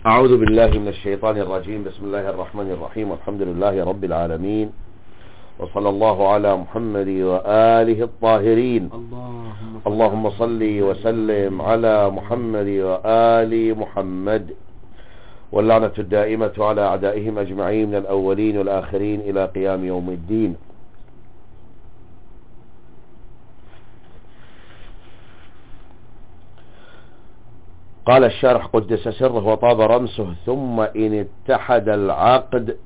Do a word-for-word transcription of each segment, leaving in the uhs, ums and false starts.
أعوذ بالله من الشيطان الرجيم. بسم الله الرحمن الرحيم، والحمد لله رب العالمين، وصلى الله على محمد وآله الطاهرين. اللهم, اللهم صل وسلم على محمد وآل محمد، واللعنة الدائمة على أعدائهم أجمعين من الأولين والآخرين إلى قيام يوم الدين. قال الشارح قدس سره وطاب رمسه: ثم إن اتحد العقد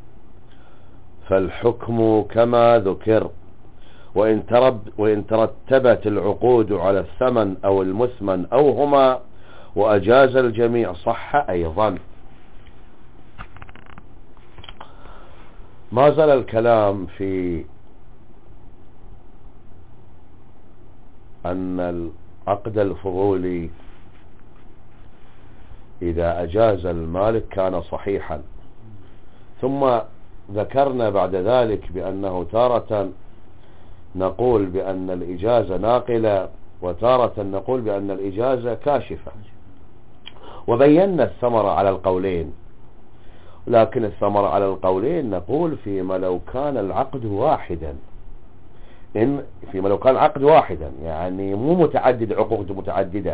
فالحكم كما ذكر، وإن, ترب وإن ترتبت العقود على الثمن أو المثمن أو هما وأجاز الجميع صح أيضا. ما زال الكلام في أن العقد الفضولي إذا أجاز المالك كان صحيحا، ثم ذكرنا بعد ذلك بأنه تارة نقول بأن الإجازة ناقلة، وتارة نقول بأن الإجازة كاشفة، وبينا الثمرة على القولين. لكن الثمرة على القولين نقول فيما لو كان العقد واحدا، إن فيما لو كان العقد واحدا يعني مو متعدد، عقود متعددة،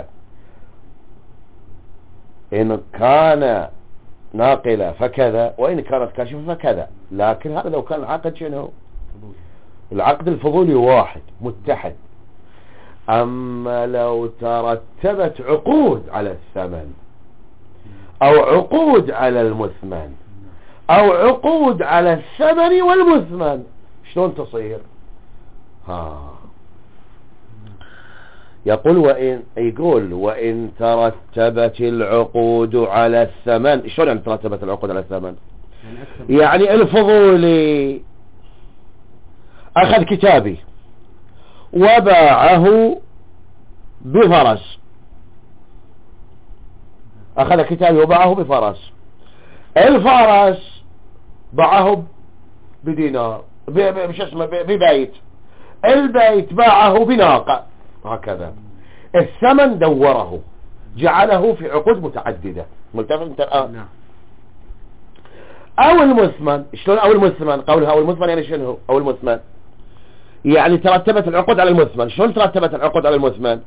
إن كان ناقلة فكذا، وإن كانت كاشفة فكذا. لكن هذا لو كان العقد شنو؟ العقد الفضولي واحد متحد. أما لو ترتبت عقود على الثمن أو عقود على المثمن أو عقود على الثمن والمثمن، شلون تصير؟ ها يقول وإن يقول وإن ترتبت العقود على الثمن. شلون يعني ترتبت العقود على الثمن؟ يعني الفضولي أخذ كتابي وباعه بفرس، أخذ كتابي وباعه بفرس، الفرس باعه بدينار، بش اسمه ببيت، البيت باعه بناقة، هكذا. الثمن دوره جعله في عقود متعددة. ملتفت انت الآن؟ نعم. او المثمن. شلون او المثمن؟ قولها او المثمن يعني شنو او المثمن؟ يعني ترتبت العقود على المثمن. شلون ترتبت العقود على المثمن؟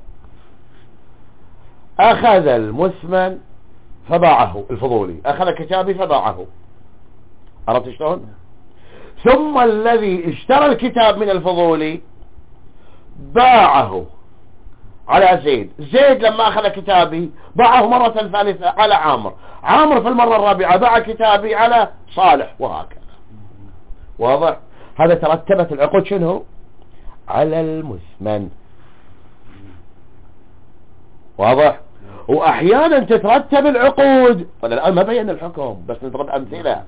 اخذ المثمن فباعه الفضولي، اخذ كتابي فباعه، عرفت شلون؟ ثم الذي اشترى الكتاب من الفضولي باعه على زيد، زيد لما أخذ كتابي باعه مرة ثالثة على عامر، عامر في المرة الرابعة باع كتابي على صالح، وهكذا. واضح؟ هذا ترتبت العقود شنو؟ على المثمن. واضح؟ وأحيانا تترتب العقود، ولا الآن ما بين الحكم بس نضرب أمثلة،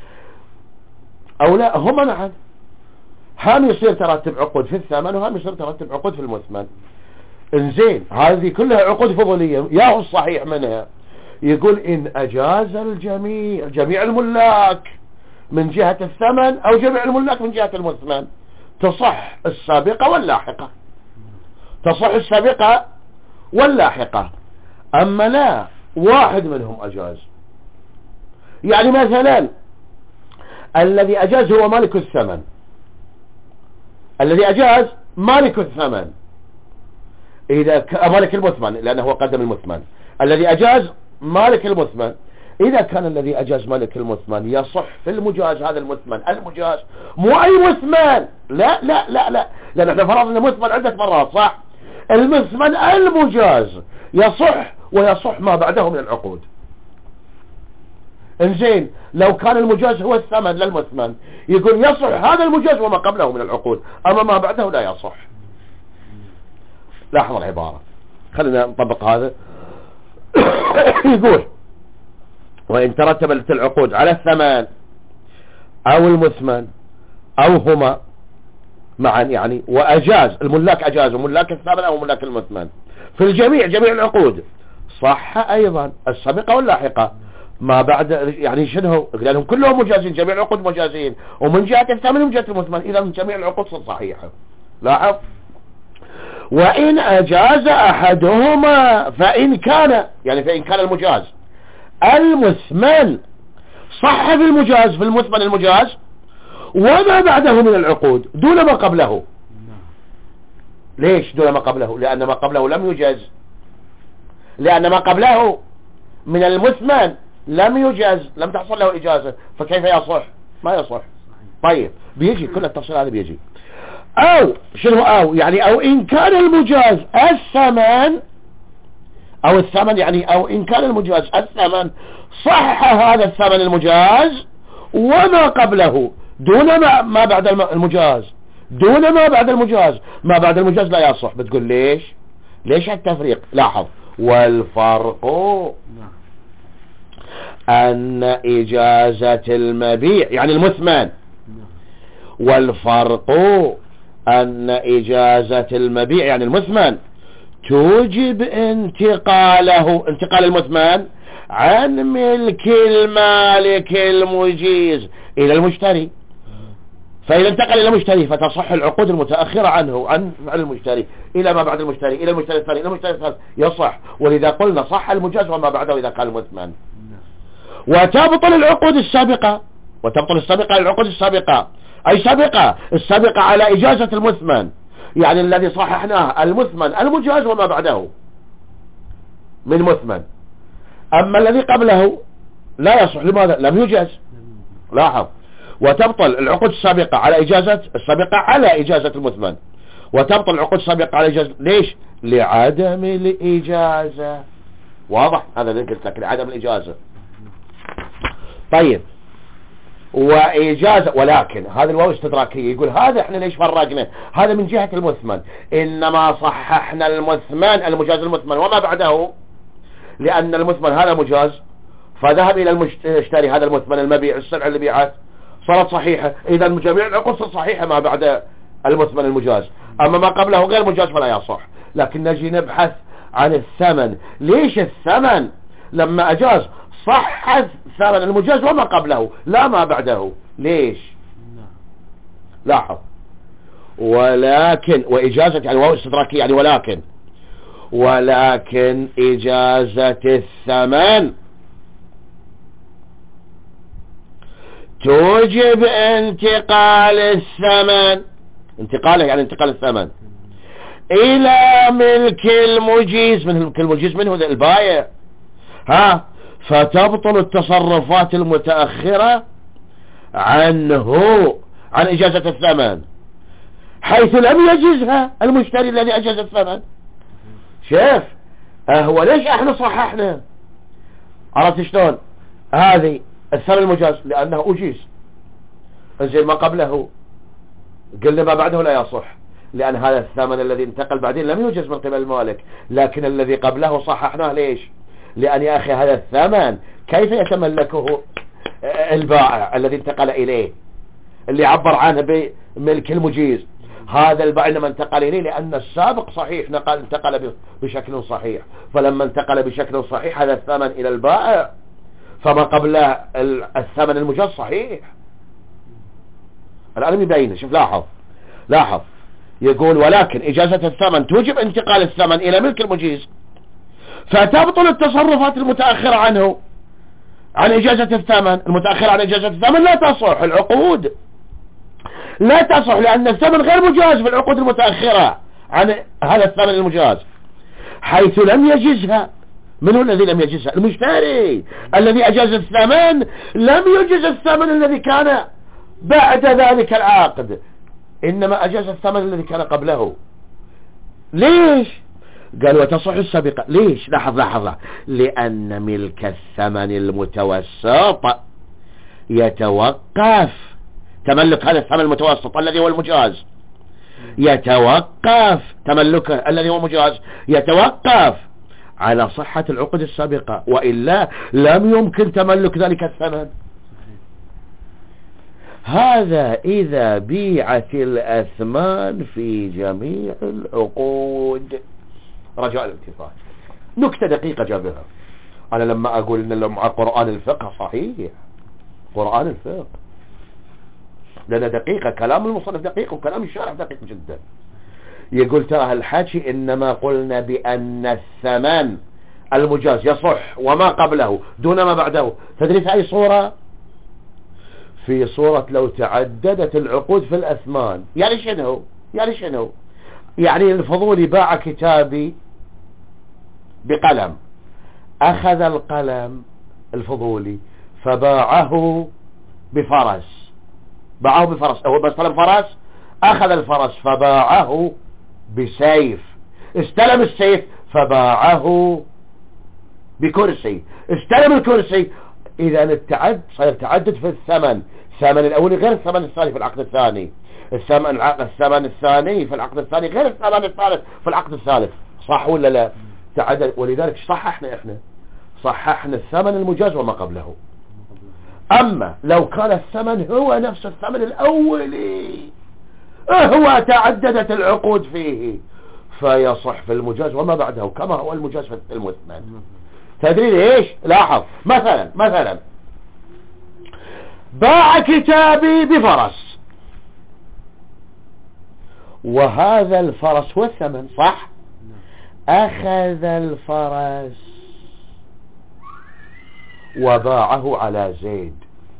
أو لا هما معا، هم يصير ترتب عقود في الثمن وهم يصير ترتب عقود في المثمن. انزين هذه كلها عقود فضولية. ياهو الصحيح منها يقول إن أجاز الجميع، جميع الملاك من جهة الثمن أو جميع الملاك من جهة المثمن، تصح السابقة واللاحقة، تصح السابقة واللاحقة. أما لا واحد منهم أجاز، يعني مثلا الذي أجاز هو مالك الثمن، الذي أجاز مالك الثمن، إذا ك... مالك المثمن لأنه هو قدم المثمن، الذي أجاز مالك المثمن. إذا كان الذي أجاز مالك المثمن يصح في المجاز هذا المثمن، المجاز مو أي مثمن، لا لا لا لا، لأن احنا فرضنا المثمن عدة مرات، صح؟ المثمن المجاز يصح ويصح ما بعده من العقود. انزين لو كان المجاز هو الثمن للمثمن يقول يصح هذا المجاز وما قبله من العقود، أما ما بعده لا يصح. لاحظ العبارة، خلينا نطبق هذا. يقول وإن ترتبت العقود على الثمن أو المثمن أو هما معا، يعني وأجاز الملاك، أجازوا ملاك الثمن أو ملاك المثمن في الجميع، جميع العقود، صح أيضا السابقة واللاحقة ما بعد. يعني شنو؟ لأنهم كلهم مجازين، جميع العقود مجازين، ومن جهة الثمن ومن جهة المثمن، إذا جميع العقود صحيحة. لاحظ وإن أجاز أحدهما فإن كان، يعني فإن كان المجاز المثمن صح في المجاز، في المثمن المجاز وما بعده من العقود دون ما قبله. ليش دون ما قبله؟ لأن ما قبله لم يجاز، لأن ما قبله من المثمن لم يجاز، لم تحصل له إجازة، فكيف يصح؟ ما يصح. طيب بيجي كل التفصيل هذا بيجي. أو شنو أو يعني أو إن كان المجاز الثمن، أو الثمن يعني أو إن كان المجاز الثمن صح هذا الثمن المجاز وما قبله دون ما, ما بعد المجاز، دون ما بعد المجاز، ما بعد المجاز لا يصح. بتقول ليش؟ ليش التفريق؟ لاحظ، والفرق أن إجازة المبيع يعني المثمن، والفرق أن إجازة المبيع يعني المثمن توجب انتقاله، انتقال المثمن عن ملك المالك المجيز إلى المشتري. فإذا انتقل إلى المشتري فتصح العقود المتأخرة عنه، عن فعل المشتري إلى ما بعد المشتري، إلى المشتري الثاني، إلى المشتري الثالث يصح. ولذا قلنا صح المجاز وما بعده إذا قال المثمن. وتبطل العقود السابقة، وتبطل السابقة العقود السابقة، أي سابقة السابقة على إجازة المثمن، يعني الذي صححناه المثمن المجاز وما بعده من مثمن. أما الذي قبله لا يصح. لماذا؟ لم يجاز. لاحظ، وتبطل العقود السابقة على إجازة السابقة على إجازة المثمن، وتبطل العقود السابقة على إجازة. ليش؟ لعدم الإجازة. واضح هذا اللي قلت لك، لعدم الإجازة. طيب وإجازة، ولكن هذا الواو استدراكية. يقول هذا احنا ليش فرقنا؟ هذا من جهة المثمن، إنما صححنا المثمن المجاز المثمن وما بعده، لأن المثمن هذا مجاز فذهب إلى المشتري هذا المثمن المبيع، السلعة اللي بيعت صارت صحيحة، إذا جميع العقود صارت صحيحة ما بعد المثمن المجاز. أما ما قبله غير مجاز فلا يصح. لكن نجي نبحث عن الثمن. ليش الثمن لما أجاز صح ثمن المجاز وما قبله لا ما بعده؟ ليش؟ لاحظ، ولكن وإجازة يعني واو استدراكي يعني ولكن ولكن إجازة الثمن توجب انتقال الثمن، انتقاله يعني انتقال الثمن إلى ملك المجيز. من ملك المجيز منه البائع. ها، فتبطل التصرفات المتأخرة عنه، عن إجازة الثمن، حيث لم يجزها المشتري الذي أجاز الثمن. شايف هو ليش احنا صححنا؟ عرفت شلون؟ هذه الثمن المجاز لأنه أجيز، انزل ما قبله قلنا ما بعده لا يصح، لأن هذا الثمن الذي انتقل بعدين لم يجز من قبل المالك. لكن الذي قبله صححناه. ليش؟ لأن يا أخي هذا الثمن كيف يتملكه البائع الذي انتقل إليه، اللي عبر عنه بملك المجيز؟ هذا البائع لما انتقل إليه لأن السابق صحيح، نقل انتقل بشكل صحيح، فلما انتقل بشكل صحيح هذا الثمن إلى البائع، فما قبله الثمن المجاز صحيح. الآن يبين. شوف، لاحظ لاحظ يقول ولكن إجازة الثمن توجب انتقال الثمن إلى ملك المجيز، فتبطل التصرفات المتأخرة عنه، عن إجازة الثمن المتأخرة عن إجازة الثمن لا تصح. العقود لا تصح لأن الثمن غير مجاز في العقود المتأخرة عن هذا الثمن المجاز، حيث لم يجزها. من هو الذي لم يجزها؟ المشتري الذي أجاز الثمن لم يجز الثمن الذي كان بعد ذلك العقد، إنما أجاز الثمن الذي كان قبله. ليش؟ قال وتصح السابقة. ليش؟ لاحظ لاحظ لأن ملك الثمن المتوسط يتوقف، تملك هذا الثمن المتوسط الذي هو المجاز يتوقف، تملكه الذي هو مجاز يتوقف على صحة العقد السابقة، وإلا لم يمكن تملك ذلك الثمن. هذا إذا بيعت الأثمان في جميع العقود. رجاء الانتباه، نكتة دقيقة جابها. أنا لما أقول إن مع قرآن الفقه صحيح، قرآن الفقه لأن دقيقة، كلام المصنف دقيق وكلام الشارح دقيق جدا. يقول ترى الحكي إنما قلنا بأن الثمن المجاز يصح وما قبله دون ما بعده. تدري في أي صورة؟ في صورة لو تعددت العقود في الأثمان. يعني شنو يعني شنو يعني الفضولي باع كتابي بقلم، أخذ القلم الفضولي فباعه بفرس، باعه بفرس، هو بيستلم فرس، أخذ الفرس فباعه بسيف، استلم السيف فباعه بكرسي، استلم الكرسي. إذا التعد صار تعدد في الثمن، الثمن الأولي غير الثمن الثاني في العقد الثاني، الثمن الثمن الثاني في العقد الثاني غير الثمن الثالث في العقد الثالث. صح ولا لا؟ تعدد. ولذلك صححنا احنا صححنا الثمن المجاز وما قبله. أما لو كان الثمن هو نفس الثمن الأولي هو تعددت العقود فيه فيصح في المجاز وما بعده كما هو المجاز في المثمن. تدري ليش؟ لاحظ مثلا مثلا باع كتابي بفرس، وهذا الفرس هو الثمن، صح؟ أخذ الفرس وباعه على زيد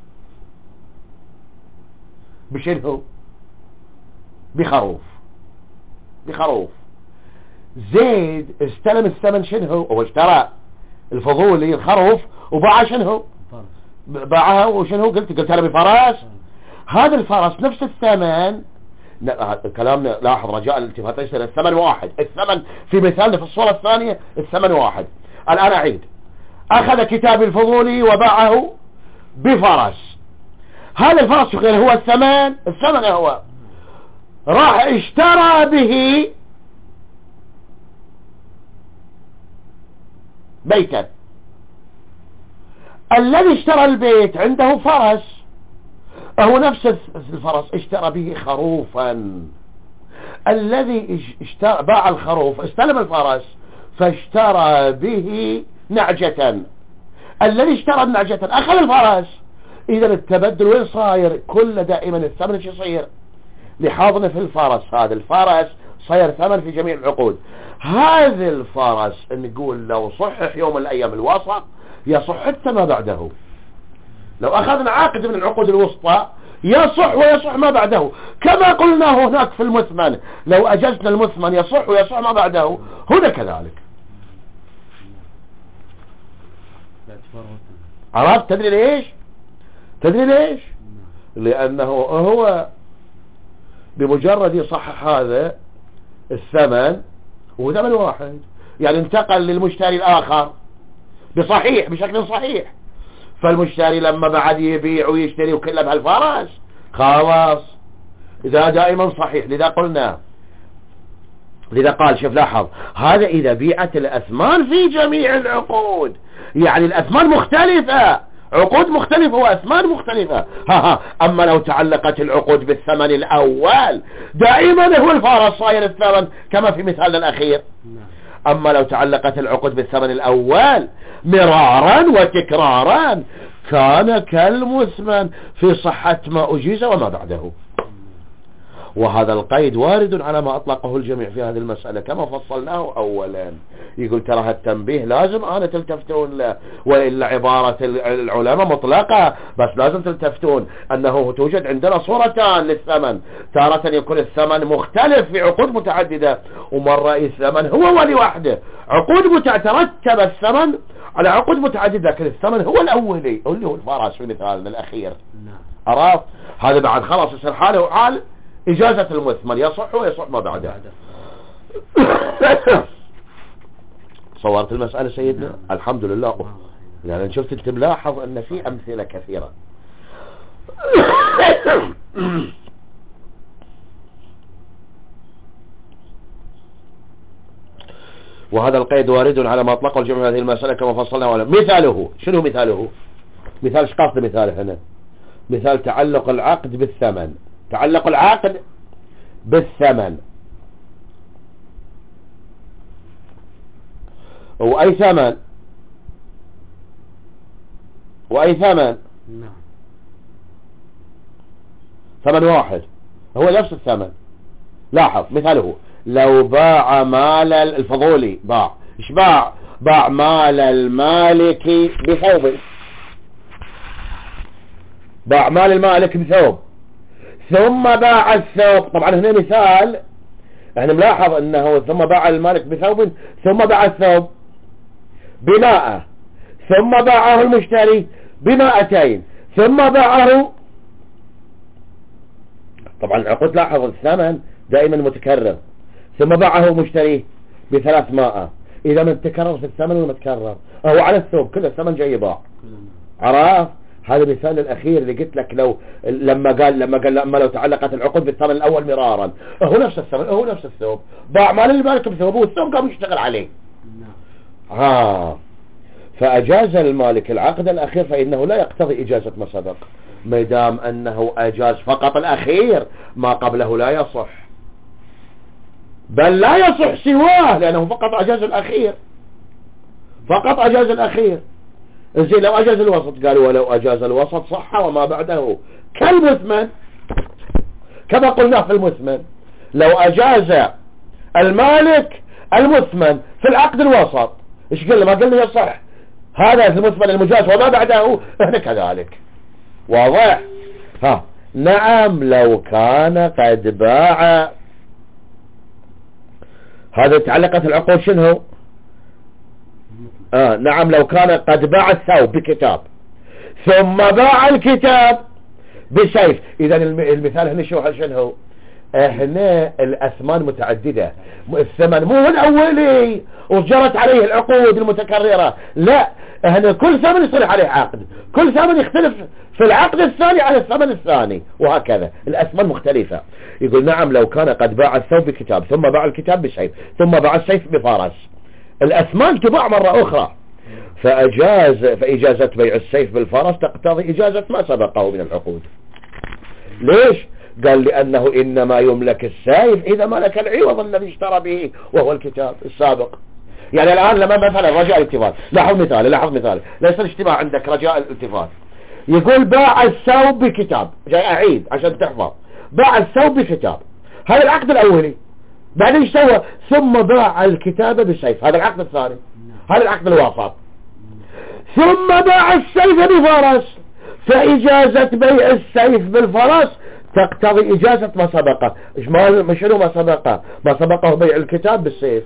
بشنو؟ بخروف بخروف زيد استلم الثمن شنو؟ هو اشترى الفضولي الخروف وباعه شنو؟ باعها وشنو قلت؟ قلت انا بفرس. هذا الفرس نفس الثمن. كلامنا لاحظ رجاء الالتفات، الثمن واحد، الثمن في مثالنا في الصورة الثانية الثمن واحد. الآن أعيد، أخذ كتاب الفضولي وباعه بفرس، هذا الفرس غير هو الثمن، الثمن هو راح اشترى به بيتا، الذي اشترى البيت عنده فرس، هو نفس الفرس اشترى به خروفا، الذي اشترى باع الخروف استلم الفرس فاشترى به نعجة، الذي اشترى النعجة اخذ الفرس. اذا التبدل وين صاير؟ كل دائما الثمن شو يصير؟ لحاظنا في الفرس، هذا الفرس صير ثمن في جميع العقود. هذا الفرس نقول لو صحح يوم من الايام الوسط يصح حتى ما بعده. لو اخذنا عقد من العقود الوسطى يصح ويصح ما بعده، كما قلنا هناك في المثمن لو اجزنا المثمن يصح ويصح ما بعده، هنا كذلك. عرفت؟ تدري ليش؟ تدري ليش؟ لانه هو بمجرد يصحح هذا الثمن وهو ثمن واحد، يعني انتقل للمشتري الاخر بصحيح بشكل صحيح، فالمشتري لما بعد يبيع ويشتري وكله بهالفرس خلاص اذا دائما صحيح. لذا قلنا لذا قال شوف لاحظ هذا اذا بيعت الاثمان في جميع العقود، يعني الاثمان مختلفة، عقود مختلفة واثمان مختلفة. ها ها اما لو تعلقت العقود بالثمن الاول دائما هو الفرس صاير الثمن كما في مثالنا الاخير. اما لو تعلقت العقود بالثمن الاول مرارا وتكرارا كان كالمثمن في صحة ما اجيز وما بعده. وهذا القيد وارد على ما اطلقه الجميع في هذه المسألة كما فصلناه اولا. يقول ترى هالتنبيه لازم انا تلتفتون له، وإلا عبارة العلماء مطلقة، بس لازم تلتفتون انه توجد عندنا صورتان للثمن، تارة يكون الثمن مختلف في عقود متعددة، ومرة الثمن هو ولوحده. عقود مترتب الثمن على عقود متعددة، لكن الثمن هو الاولي اللي هو الفرس في مثالنا الاخير. عرفت؟ هذا بعد خلاص يصير حاله وحال إجازة المثمن يصح ويصح ما بعده. صورت المسألة سيدنا؟ نعم. الحمد لله. نعم. يعني شفت انت ملاحظ ان في امثلة كثيرة. وهذا القيد وارد على ما اطلقه الجميع هذه المسألة كما فصلنا على مثاله. شنو مثاله؟ مثال ايش قصد مثاله هنا؟ مثال تعلق العقد بالثمن، تعلق العقد بالثمن، وأي ثمن وأي ثمن نعم ثمن واحد هو نفس الثمن. لاحظ مثاله لو باع مال الفضولي، باع ايش باع؟ باع مال المالك بثوب، باع مال المالك بثوب ثم باع الثوب. طبعا هنا مثال احنا ملاحظ انه ثم باع المالك بثوب ثم باع الثوب بمائة ثم باعه المشتري بمائتين ثم باعه. طبعا العقود لاحظ الثمن دائما متكرر، ثم باعه مشتريه بثلاثمائة. اذا من تكرر في الثمن ولا متكرر؟ هو على الثوب كل الثمن جاي يباع. عرف؟ هذا مثال الاخير اللي قلت لك لو لما قال لما قال لما لو تعلقت العقود بالثمن الاول مرارا، هو نفس الثمن هو نفس الثوب، باع مال المالك بثوبه والثوب قام يشتغل عليه. ها فاجاز المالك العقد الاخير فانه لا يقتضي اجازة ما سبق، ما دام انه اجاز فقط الاخير ما قبله لا يصح، بل لا يصح سواه لانه فقط اجاز الاخير، فقط اجاز الاخير. زين لو اجاز الوسط، قالوا ولو اجاز الوسط صح وما بعده كالمثمن، كما قلنا في المثمن لو اجاز المالك المثمن في العقد الوسط ايش قلنا؟ ما قلنا يصح هذا المثمن المجاز وما بعده احنا كذلك. واضح؟ ها نعم لو كان قد باع، هذا تعلقت العقود شنو؟ آه نعم لو كان قد باع الثوب بكتاب ثم باع الكتاب بسيف. اذا المثال هنا شو شنو؟ هنا الاثمان متعددة، الثمن مو الاولي وجرت عليه العقود المتكررة، لا هنا كل ثمن يصير عليه عقد، كل ثمن يختلف في العقد الثاني عن الثمن الثاني وهكذا الاثمان مختلفة. يقول نعم لو كان قد باع الثوب بكتاب ثم باع الكتاب بسيف ثم باع السيف بفارس، الأثمان تباع مرة أخرى، فأجاز فإجازة بيع السيف بالفرس تقتضي إجازة ما سبقه من العقود. ليش؟ قال لأنه إنما يملك السيف إذا ملك العوض الذي اشترى به وهو الكتاب السابق. يعني الآن لما مثلا رجاء الالتفات، لاحظ مثال لاحظ مثال ليس الاجتماع عندك رجاء الالتفات، يقول باع الثوب بكتاب، جاي أعيد عشان تحفظ، باع الثوب بكتاب هذا العقد الأولي، بعدين ايش سوى؟ ثم باع الكتاب بسيف هذا العقد الثاني، هذا العقد الوسط، ثم باع السيف بفرس، فإجازة بيع السيف بالفرس تقتضي إجازة ما سبقه. مش شنو ما سبقه؟ ما سبقه بيع الكتاب بالسيف،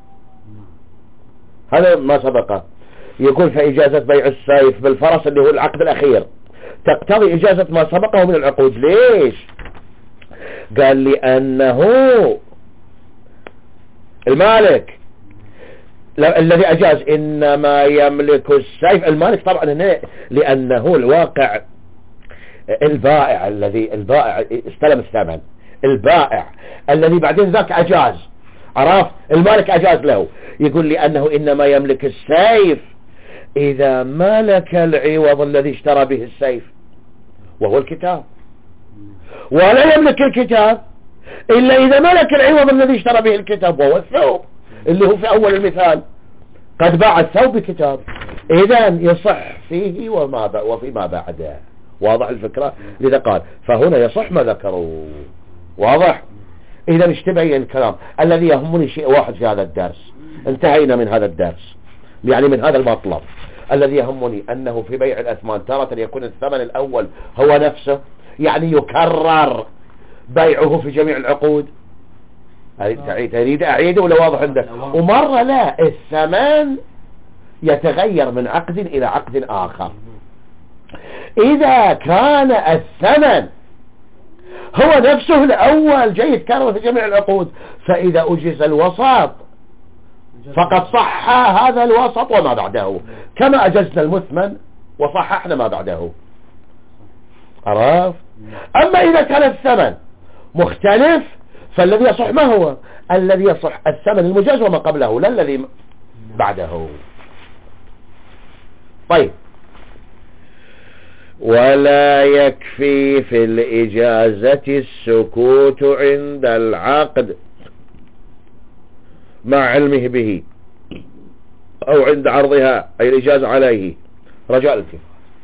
هذا ما سبقه. يقول فإجازة بيع السيف بالفرس اللي هو العقد الأخير تقتضي إجازة ما سبقه من العقود. ليش؟ قال لأنه المالك الذي أجاز إنما يملك السيف، المالك طبعا هنا لأنه الواقع البائع الذي البائع استلم الثمن، البائع الذي بعدين ذاك أجاز، عرف؟ المالك أجاز له، يقول لأنه إنما يملك السيف إذا ملك العوض الذي اشترى به السيف وهو الكتاب، ولا يملك الكتاب إلا إذا ملك العوض الذي اشترى به الكتاب وهو الثوب اللي هو في أول المثال، قد باع الثوب بكتاب، إذا يصح فيه وما ب... وفيما بعده. واضح الفكرة؟ لذا قال فهنا يصح ما ذكروا. واضح؟ إذا اشتبه الكلام. الذي يهمني شيء واحد في هذا الدرس، انتهينا من هذا الدرس يعني من هذا المطلب. الذي يهمني أنه في بيع الأثمان تارة يكون الثمن الأول هو نفسه، يعني يكرر بيعه في جميع العقود. تريد أعيده ولا واضح عندك؟ ومرة لا، الثمن يتغير من عقد إلى عقد آخر. إذا كان الثمن هو نفسه الأول جاي يتكرر في جميع العقود، فإذا أجيز الوسط فقد صح هذا الوسط وما بعده، كما أجزنا المثمن وصححنا ما بعده. عرف؟ أما إذا كان الثمن مختلف فالذي يصح ما هو؟ الذي يصح الثمن المجاز وما قبله لا الذي بعده. طيب، ولا يكفي في الإجازة السكوت عند العقد مع علمه به أو عند عرضها أي الإجازة عليه رجاء الاتفاق.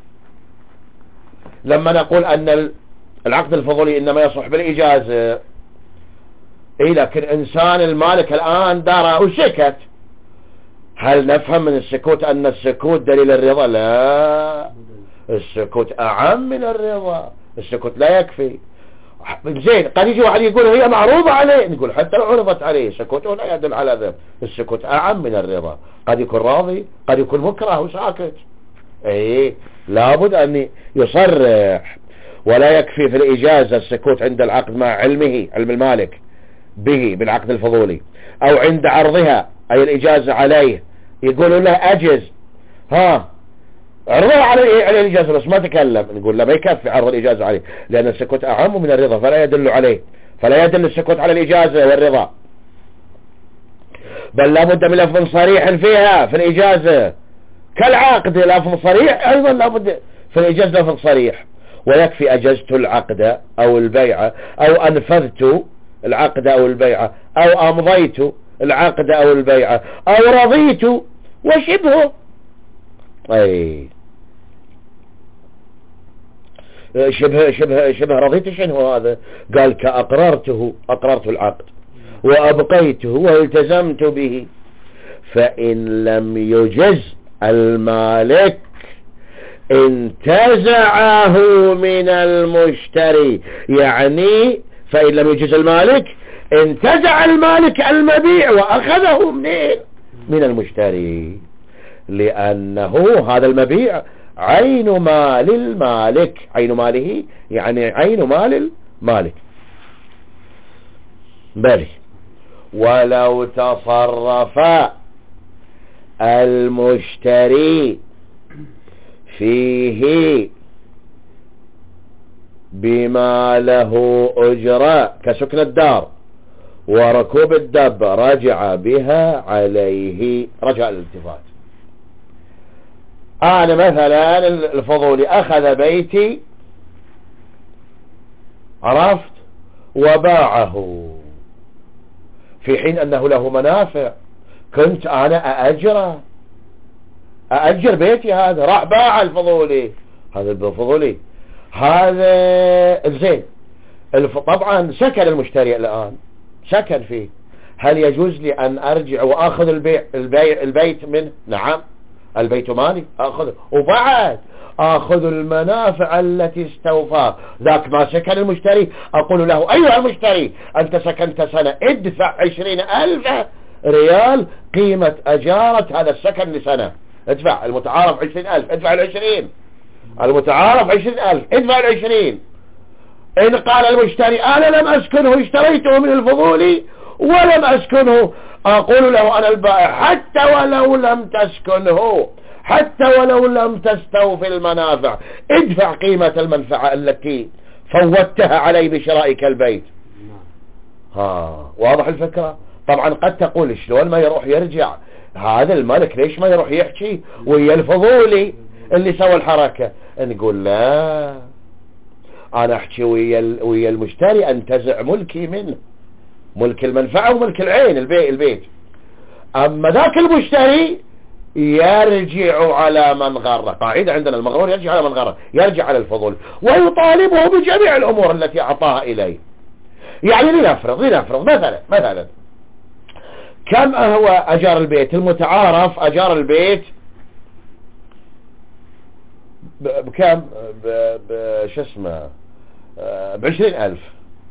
لما نقول أن العقد الفضولي إنما يصح بالإجازة، إيه لكن إنسان المالك الآن دار وشكت هل نفهم من السكوت أن السكوت دليل الرضا؟ لا، السكوت أعم من الرضا. السكوت لا يكفي. زين، قد يجي واحد يقول هي معروضة عليه، نقول حتى لو عرضت عليه سكوته لا يدل على ذلك. السكوت أعم من الرضا. قد يكون راضي، قد يكون مكره وساكت. ايه، لابد أن يصرح. ولا يكفي في الإجازة السكوت عند العقد مع علمه، علم المالك به بالعقد الفضولي، أو عند عرضها أي الإجازة عليه، يقولوا له أجز، ها عرضها عليه على الإجازة بس ما تكلم، نقول لا ما يكفي عرض الإجازة عليه، لأن السكوت أعم من الرضا فلا يدل عليه، فلا يدل السكوت على الإجازة والرضا، بل لابد من لفظ صريح فيها في الإجازة كالعقد. لفظ صريح أيضا لابد في الإجازة لفظ صريح. ويكفي أجزت العقد أو البيعة، أو أنفذت العقد أو البيعة، أو أمضيت العقد أو البيعة، أو رضيت وشبهه. أي شبه شبه شبه رضيت شنو هذا؟ قال كأقررته، أقررت العقد وأبقيته والتزمت به. فإن لم يجز المالك انتزعه من المشتري، يعني فإن لم يجز المالك انتزع المالك المبيع وأخذه منين؟ من المشتري، لأنه هذا المبيع عين مال المالك، عين ماله يعني عين مال المالك. بل ولو تصرف المشتري فيه بما له أجرة كسكن الدار وركوب الدابة رجع بها عليه، رجع الالتفات. أنا مثلا الفضولي أخذ بيتي، عرفت، وباعه في حين أنه له منافع، كنت أنا أأجره، أأجر بيتي، هذا راح باع الفضولي، هذا الفضولي هذا الزين. طبعا سكن المشتري الآن، سكن فيه، هل يجوز لي أن أرجع وأخذ البيع البيع البيت منه؟ نعم، البيت مالي، أخذه، وبعد أخذ المنافع التي استوفى. ذاك ما سكن المشتري، أقول له أيها المشتري أنت سكنت سنة، ادفع عشرين ألف ريال قيمة أجارة هذا السكن لسنة، ادفع. المتعارف عشرين ألف، ادفع العشرين. المتعارف عشرين ألف، ادفع العشرين. إن قال المشتري أنا لم أسكنه، اشتريته من الفضولي ولم أسكنه، أقول له أنا البائع حتى ولو لم تسكنه، حتى ولو لم تستوفي المنافع، ادفع قيمة المنفعة التي فوتها علي بشرائك البيت. ها، واضح الفكرة؟ طبعا قد تقول شلون ما يروح يرجع هذا الملك، ليش ما يروح يحكي ويا الفضولي اللي سوى الحركة؟ نقول لا، انا احكي ويا ويا المشتري انتزع ملكي منه، ملك المنفعة وملك العين، البيت البيت اما ذاك المشتري يرجع على من غره. قاعدة عندنا المغرور يرجع على من غره، يرجع على الفضول ويطالبه بجميع الامور التي اعطاها اليه. يعني لنفرض لنفرض مثلا مثلا كم هو اجار البيت؟ المتعارف اجار البيت بكم؟ بش اسمه بعشرين ألف.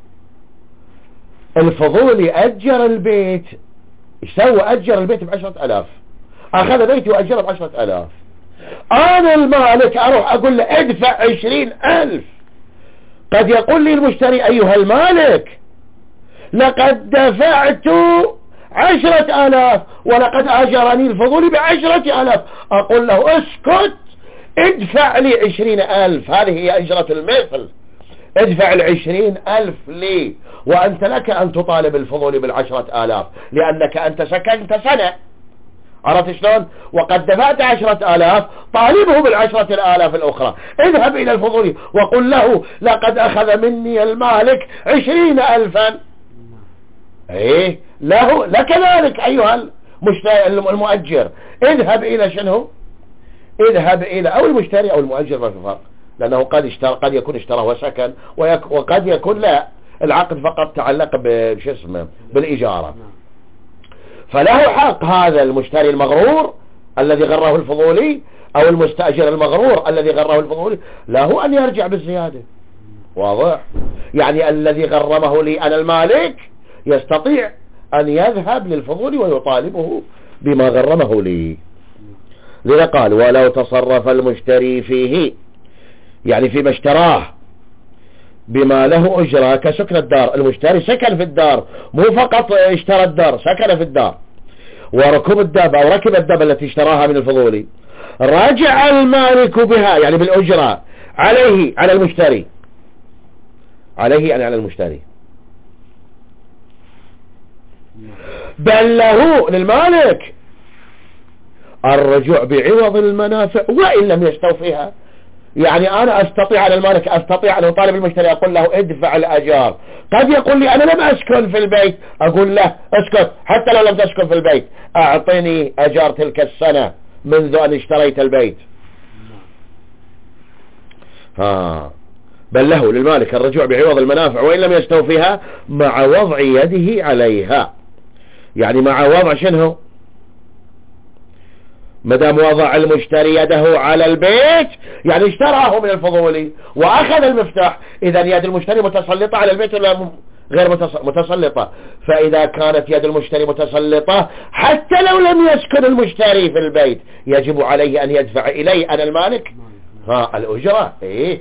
الفضولي أجر البيت، ايش سوى؟ أجر البيت بعشرة ألاف، أخذ بيتي وأجره بعشرة ألاف. أنا المالك أروح أقول له ادفع عشرين ألف. قد يقول لي المشتري أيها المالك لقد دفعت عشرة ألاف ولقد أجرني الفضولي بعشرة ألاف. أقول له اسكت، ادفع لي عشرين ألف، هذه هي أجرة المثل، ادفع العشرين ألف لي، وأنت لك أن تطالب الفضولي بالعشرة آلاف لأنك أنت سكنت سنة، عرفت شلون؟ وقد دفعت عشرة آلاف، طالبه بالعشرة الآلاف الأخرى. اذهب إلى الفضولي وقل له لقد أخذ مني المالك عشرين ألفا. ايه له لك ذلك أيها المؤجر. اذهب إلى شنو؟ اذهب إلى أو المشتري أو المؤجر، ما في فرق، لأنه قد اشترى، قد يكون اشترى وسكن، وقد يكون لا، العقد فقط تعلق بش اسمه بالإجارة. فله حق هذا المشتري المغرور الذي غره الفضولي او المستأجر المغرور الذي غره الفضولي، له ان يرجع بالزيادة. واضح؟ يعني الذي غرمه لي انا المالك يستطيع ان يذهب للفضولي ويطالبه بما غرمه لي. لذا قال ولو تصرف المشتري فيه، يعني فيما اشتراه بما له اجرة كسكن الدار. المشتري سكن في الدار، مو فقط اشترى الدار، سكن في الدار وركب الدابة او ركب الدابة التي اشتراها من الفضولي، رجع المالك بها يعني بالاجرة عليه على المشتري، عليه يعني على المشتري، بل له للمالك الرجوع بعوض المنافع وإن لم يستوفيها. يعني أنا أستطيع على المالك أستطيع أن أطالب المشتري أقول له ادفع الأجار. قد يقول لي أنا لم أسكن في البيت، أقول له اسكت حتى لو لم تسكن في البيت، أعطني أجار تلك السنة منذ أن اشتريت البيت. ها بل له للمالك الرجوع بعوض المنافع وإن لم يستوفيها مع وضع يده عليها. يعني مع وضع شنو؟ مدام وضع المشتري يده على البيت يعني اشتراه من الفضولي واخذ المفتاح، اذا يد المشتري متسلطة على البيت ولا غير متسلطة؟ فاذا كانت يد المشتري متسلطة حتى لو لم يسكن المشتري في البيت يجب عليه ان يدفع الي انا المالك ها الاجرة. ايه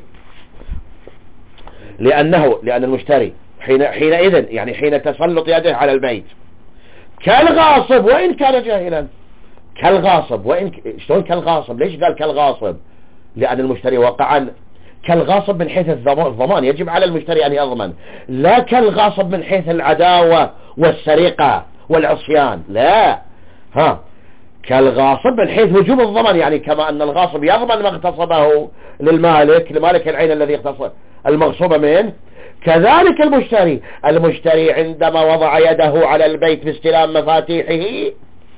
لانه لان المشتري حين حينئذ يعني حين تسلط يده على البيت كالغاصب وان كان جاهلا، كالغاصب وإن شلون كالغاصب؟ ليش قال كالغاصب؟ لأن المشتري وقعا كالغاصب من حيث الضمان، يجب على المشتري أن يضمن، لا كالغاصب من حيث العداوة والسرقة والعصيان، لا، ها كالغاصب من حيث وجوب الضمان، يعني كما أن الغاصب يضمن ما اغتصبه للمالك لمالك العين الذي اغتصب المغصوب منه، كذلك المشتري المشتري عندما وضع يده على البيت باستلام مفاتيحه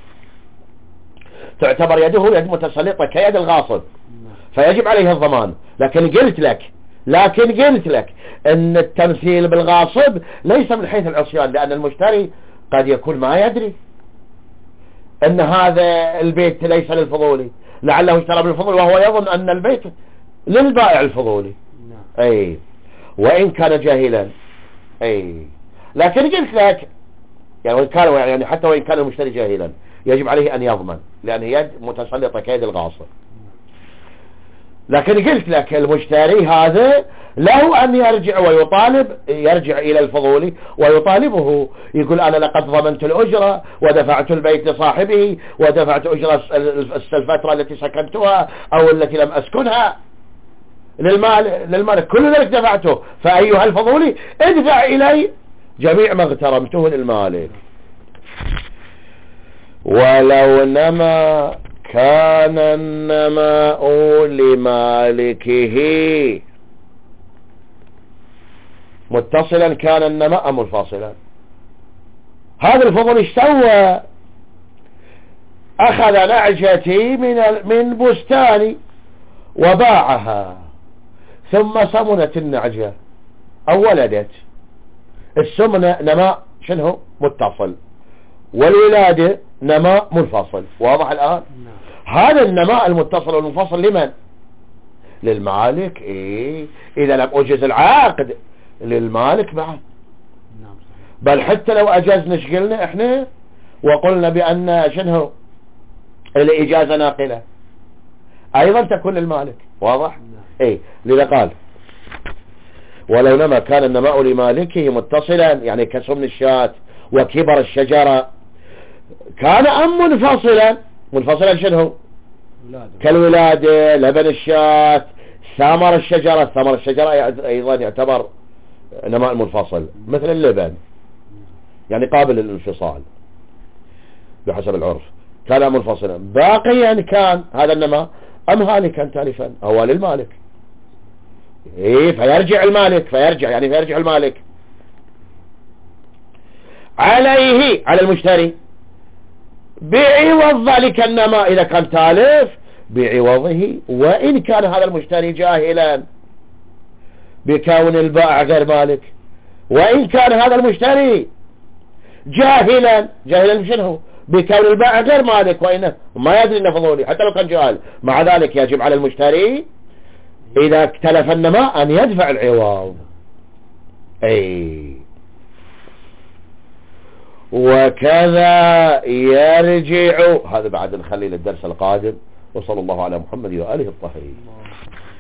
تعتبر يده يد متسلطة كيد الغاصب فيجب عليه الضمان. لكن قلت لك لكن قلت لك ان التمثيل بالغاصب ليس من حيث العصيان، لان المشتري قد يكون ما يدري ان هذا البيت ليس للفضولي، لعله اشترى بالفضول وهو يظن ان البيت للبائع الفضولي. اي وان كان جاهلا. اي لكن قلت لك يعني وإن كان يعني حتى وإن كان المشتري جاهلا يجب عليه أن يضمن، لأن يد متسلطة كيد الغاصب. لكن قلت لك المشتري هذا له أن يرجع ويطالب، يرجع إلى الفضولي ويطالبه، يقول أنا لقد ضمنت الأجرة ودفعت البيت لصاحبه ودفعت أجرة الفترة التي سكنتها أو التي لم أسكنها للمال للمالك كل ذلك دفعته، فأيها الفضولي ادفع إلي جميع ما اغترمته للمالك. ولو نما كان النماء لمالكه متصلا كان النماء منفصلا. هذا الفضل ايش سوى؟ اخذ نعجتي من من بستاني وباعها، ثم سمنت النعجة او ولدت. السمنة نماء شنو متصل، والولادة نماء منفصل. واضح الآن؟ هذا النماء المتصل والمنفصل لمن؟ للمالك. ايه اذا لم اجز العقد للمالك بعد. بل حتى لو اجزنا ايش قلنا احنا وقلنا بان شنو الاجازة ناقلة ايضا تكون للمالك. واضح؟ ايه لذا قال ولو نما كان النماء لمالكه متصلا، يعني كسمن الشاة وكبر الشجرة، كان ام منفصلا. منفصلا شنو؟ كالولادة، لبن الشاة، ثمر الشجرة. ثمر الشجرة ايضا يعتبر نماء منفصل مثل اللبن، يعني قابل للانفصال بحسب العرف. كان منفصلا. باقيا كان هذا النماء ام هالكا تالفا هو للمالك. ايه فيرجع المالك فيرجع يعني فيرجع المالك عليه على المشتري بعوض ذلك النماء اذا كان تالف بعوضه، وان كان هذا المشتري جاهلا بكون البائع غير مالك، وان كان هذا المشتري جاهلا جاهلا شنو بكون البائع غير مالك وإنه ما يدري انه فضولي حتى لو كان جهال. مع ذلك يجب على المشتري إذا اختلف النماء أن يدفع العوض. أي وكذا يرجع. هذا بعد نخلي للدرس القادم. وصلى الله على محمد وآله الطاهرين.